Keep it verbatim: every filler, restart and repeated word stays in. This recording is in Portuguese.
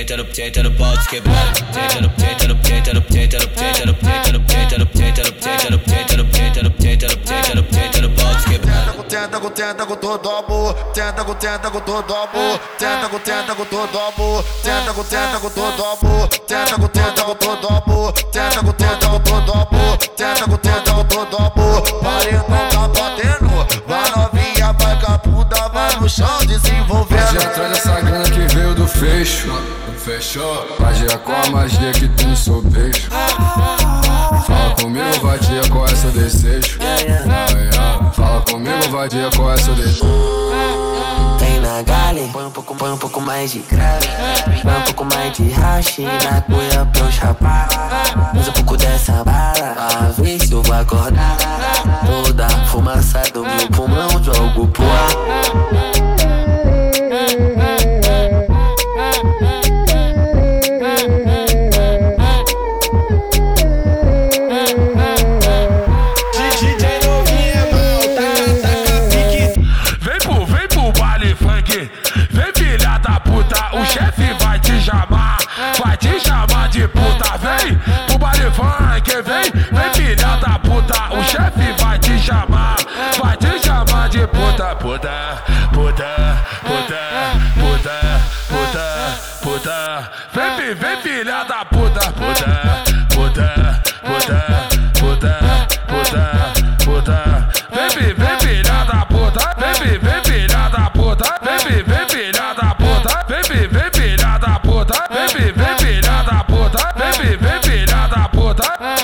senta no, senta no pau quebrado. Senta no, senta no, senta no, senta no, senta no, senta no, senta no, senta no, senta no, senta no, senta no, senta no, senta no, senta no pau quebrado. Tenta com tenta com todo amor, tenta com tenta com todo amor, tenta com tenta com todo amor, tenta com tenta com todo amor, tenta com tenta com todo amor, tenta com tenta com todo amor, tenta com tenta com todo amor. Paredão tá batendo, vai novinha, vai com a bunda, vai no chão desenvolvendo. Pode ir atrás dessa grana que veio do fecho, fechou? Pode ir com a magia que tem no seu beijo. Fala comigo, vadia, qual é seu desejo? Fala comigo, vadia, qual é seu desejo? Vem na gale, põe um pouco, põe um pouco mais de grave, põe um pouco mais de hash na cuia pra eu chapar. Usa um pouco dessa bala, a ver se eu vou acordar. Toda a fumaça do meu pulmão jogo pro ar. Vem filha da puta, o chefe vai te chamar, vai te chamar de puta. Vem pro baile funk, vem, vem filha da puta, o chefe vai te chamar, vai te chamar de puta. Puta, puta, puta, puta, puta, puta. Vem, vem filha da puta, puta, puta, puta, puta, puta, puta. Vem, vem filha da puta, vem, vem filha da puta. Vem, vem filha da puta, vem, vem filha da puta, vem, vem filha da puta, vem, vem filha da puta.